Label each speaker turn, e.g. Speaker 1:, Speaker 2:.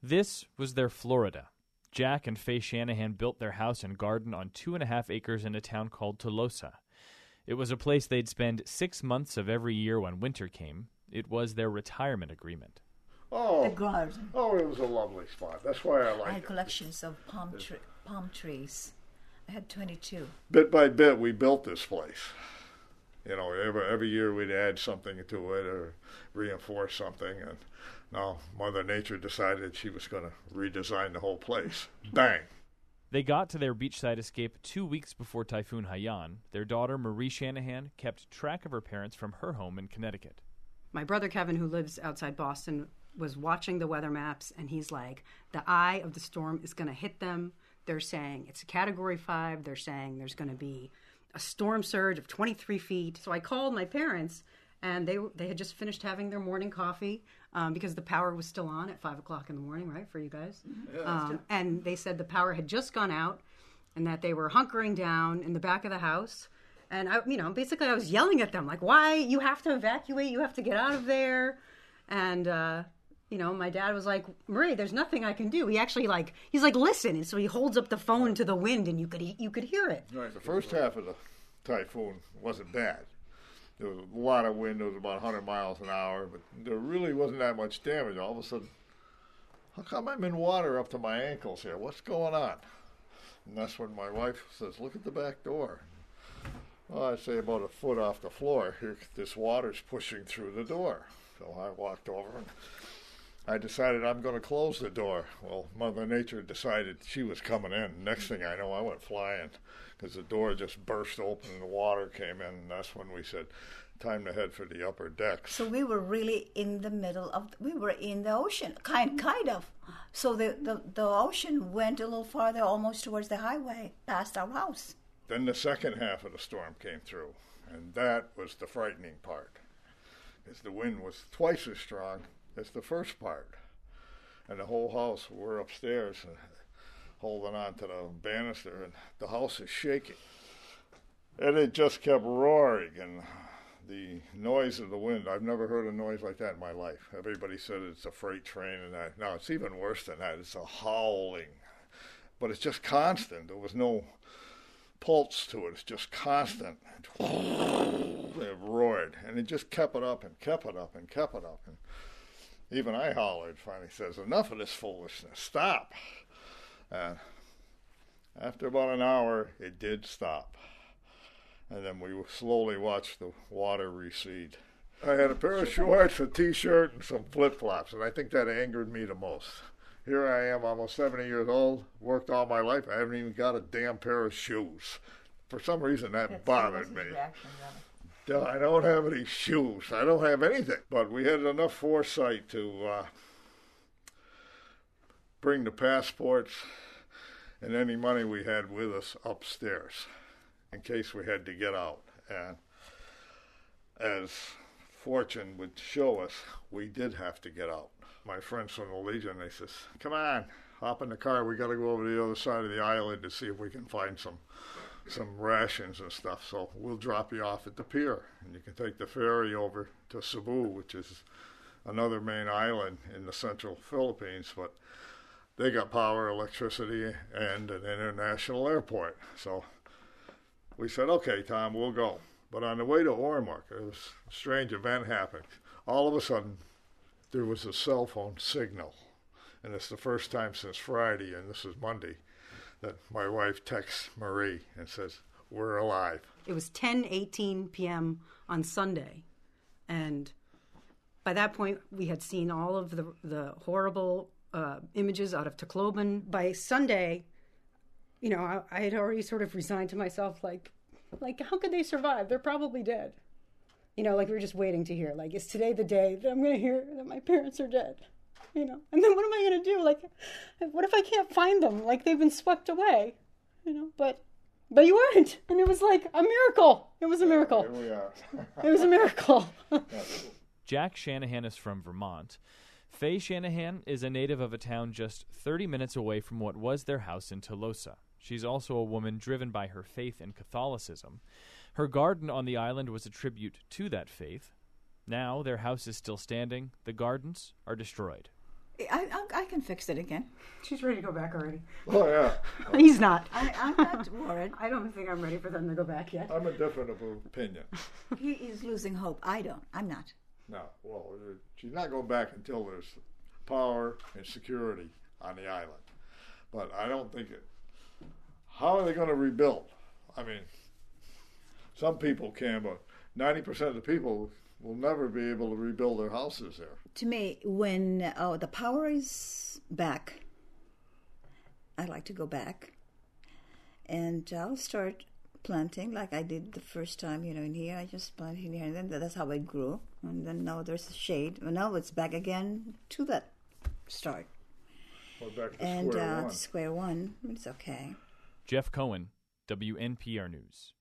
Speaker 1: This was their Florida. Jack and Faye Shanahan built their house and garden on 2.5 acres in a town called Tolosa. It was a place they'd spend 6 months of every year when winter came. It was their retirement agreement.
Speaker 2: Oh,
Speaker 3: The garden.
Speaker 2: oh, it was a lovely spot. That's why I
Speaker 3: I
Speaker 2: liked
Speaker 3: had
Speaker 2: it.
Speaker 3: collections of palm trees. I had 22.
Speaker 2: Bit by bit, we built this place. You know, every year we'd add something to it or reinforce something. And now Mother Nature decided she was going to redesign the whole place. Bang!
Speaker 1: They got to their beachside escape 2 weeks before Typhoon Haiyan. Their daughter, Marie Shanahan, kept track of her parents from her home in Connecticut.
Speaker 4: My brother Kevin, who lives outside Boston, was watching the weather maps, and he's like, the eye of the storm is going to hit them. They're saying it's a Category 5. They're saying there's going to be a storm surge of 23 feet. So I called my parents, and they had just finished having their morning coffee because the power was still on at 5 o'clock in the morning, right, for you guys? And they said the power had just gone out and that they were hunkering down in the back of the house. And, basically I was yelling at them, like, why? You have to evacuate. You have to get out of there. And, my dad was like, Marie, there's nothing I can do. He actually, he's like, listen. And so he holds up the phone to the wind, and you could hear it.
Speaker 2: Right, the first half of the typhoon wasn't bad. There was a lot of wind. It was about 100 miles an hour, but there really wasn't that much damage. All of a sudden, how come I'm in water up to my ankles here? What's going on? And that's when my wife says, look at the back door. Well, I'd say about a foot off the floor. Here, this water's pushing through the door. So I walked over and I decided I'm going to close the door. Well, Mother Nature decided she was coming in. Next thing I know, I went flying because the door just burst open and the water came in. And that's when we said, time to head for the upper decks.
Speaker 3: So we were really in the middle of, we were in the ocean, kind of. So the ocean went a little farther, almost towards the highway, past our house.
Speaker 2: Then the second half of the storm came through, and that was the frightening part. Because the wind was twice as strong as the first part. And the whole house, we're upstairs holding on to the banister, and the house is shaking. And it just kept roaring, and the noise of the wind, I've never heard a noise like that in my life. Everybody said it's a freight train and that. No, it's even worse than that. It's a howling. But it's just constant. There was no pulse to it. It's just constant. It roared, and it just kept it up and kept it up and kept it up. And even I hollered, finally says, enough of this foolishness, stop. And after about an hour, it did stop. And then we slowly watched the water recede. I had a pair of shorts, a T-shirt, and some flip-flops, and I think that angered me the most. Here I am, almost 70 years old, worked all my life. I haven't even got a damn pair of shoes. For some reason, that bothered me. I don't have any shoes. I don't have anything. But we had enough foresight to bring the passports and any money we had with us upstairs in case we had to get out. And as fortune would show us, we did have to get out. My friends from the Legion, they says, come on, hop in the car. We got to go over to the other side of the island to see if we can find some rations and stuff. So we'll drop you off at the pier, and you can take the ferry over to Cebu, which is another main island in the central Philippines. But they got power, electricity, and an international airport. So we said, okay, Tom, we'll go. But on the way to Ormoc, a strange event happened. All of a sudden, there was a cell phone signal. And it's the first time since Friday, and this is Monday, that my wife texts Marie and says, we're alive.
Speaker 4: It was 10:18 p.m. on Sunday. And by that point, we had seen all of the horrible images out of Tacloban. By Sunday, I had already sort of resigned to myself, like, how could they survive? They're probably dead. We were just waiting to hear, is today the day that I'm going to hear that my parents are dead? And then what am I going to do? What if I can't find them? They've been swept away, but you weren't. And it was like a miracle. It was a miracle.
Speaker 2: Here we are.
Speaker 4: It was a miracle.
Speaker 1: Jack Shanahan is from Vermont. Faye Shanahan is a native of a town just 30 minutes away from what was their house in Tolosa. She's also a woman driven by her faith in Catholicism. Her garden on the island was a tribute to that faith. Now their house is still standing. The gardens are destroyed.
Speaker 3: I can fix it again.
Speaker 4: She's ready to go back already.
Speaker 2: Oh, yeah.
Speaker 4: He's not.
Speaker 3: I'm not worried.
Speaker 4: I don't think I'm ready for them to go back yet.
Speaker 2: I'm a different of opinion.
Speaker 3: He is losing hope. I don't. I'm not.
Speaker 2: No, well, she's not going back until there's power and security on the island. But I don't think it. How are they going to rebuild? I mean, some people can, but 90% of the people will never be able to rebuild their houses there.
Speaker 3: To me, when the power is back, I like to go back, and I'll start planting like I did the first time. In here I just planted in here, and then that's how it grew. And then now there's shade. And now it's back again to that start.
Speaker 2: We're back to
Speaker 3: And
Speaker 2: square one.
Speaker 3: square one, it's okay.
Speaker 1: Jeff Cohen, WNPR News.